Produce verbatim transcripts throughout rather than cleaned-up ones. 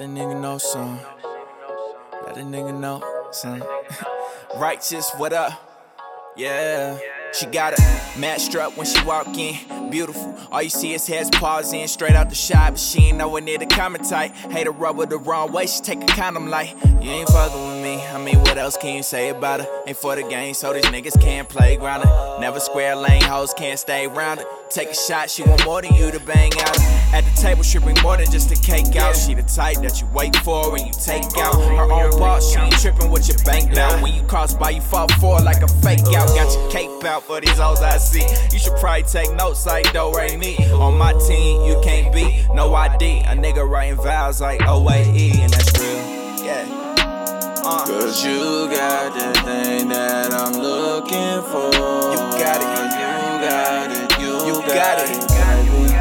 Let a nigga know, son. Let a nigga know, son. Righteous, what up? Yeah. She got a match strap when she walk in. Beautiful. All you see is heads pausing straight out the shot, but she ain't nowhere near the common type. Hate her rubber the wrong way, she take a condom like you ain't fucking with me. I mean, what else can you say about her? Ain't for the game, so these niggas can't play ground her. Never square lane, hoes can't stay round it. Take a shot, she want more than you to bang out. At the table, she bring more than just a cake out. She the type that you wait for and you take out. Her own boss, she ain't tripping with your bank now. When you cross by, you fall for it like a fake out. Got your cape out for these hoes I see. You should probably take notes like Do Re Mi. On my team, you can't beat no I D. A nigga writing vows like O A E, and that's real. Yeah. Uh. Cause you got the thing that I'm looking for. You got it. You got it. You, You got, got it, it. baby.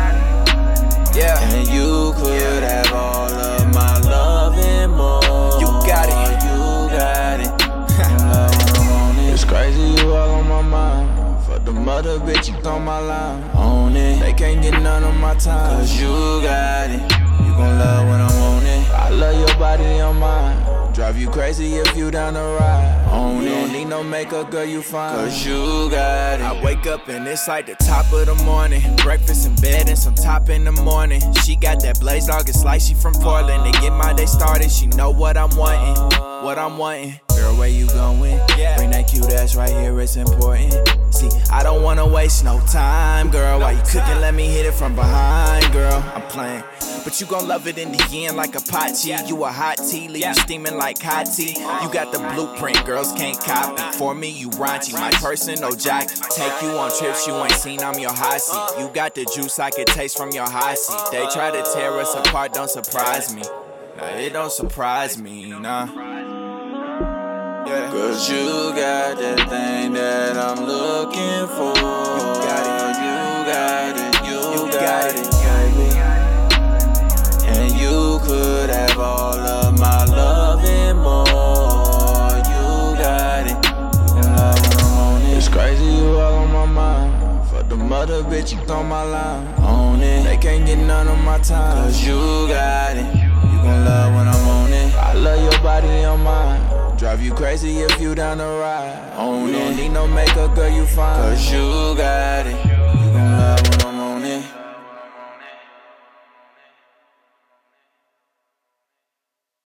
Yeah. And you could have all of my love and more. You got it. You got it. I'm love when I'm on it. It's crazy you all on my mind. Fuck the mother bitch, you on my line. Own it. They can't get none of my time. Cause you got it. You gon' love when I'm on it. I love your body on mine. Drive you crazy if you down the ride. Own You it. don't need no makeup, girl, you fine. Cause you got it. I wake up and it's like the top of the morning. Breakfast in bed and some top in the morning. She got that blaze dog, it's like she from Portland. To get my day started, she know what I'm wanting. What I'm wanting. Girl, where you going? Bring that cute ass right here, it's important. See, I don't wanna waste no time, girl. While you cooking, let me hit it from behind, girl. I'm playing. But you gon' love it in the end like a pot tea. You a hot tea, leave you steaming like hot tea. You got the blueprint, girls can't copy. For me, you raunchy, my person, no jockey. Take you on trips you ain't seen, I'm your high seat. You got the juice I could taste from your high seat. They try to tear us apart, don't surprise me. Nah, it don't surprise me, nah. Yeah. Cause you got that thing that I'm looking for. You got it. You got it. You, You got, got it, it. baby. And you could have all of my love and more. You got it. You gon' love when I'm on it. It's crazy you all on my mind. Fuck the mother bitch, you on my line. Own it. They can't get none of my time. Cause you got it. You gon' love when I'm on it. I love your body on mine. Drive you crazy if you down the ride. Own You it. don't need no makeup, girl, you fine. Cause you got it.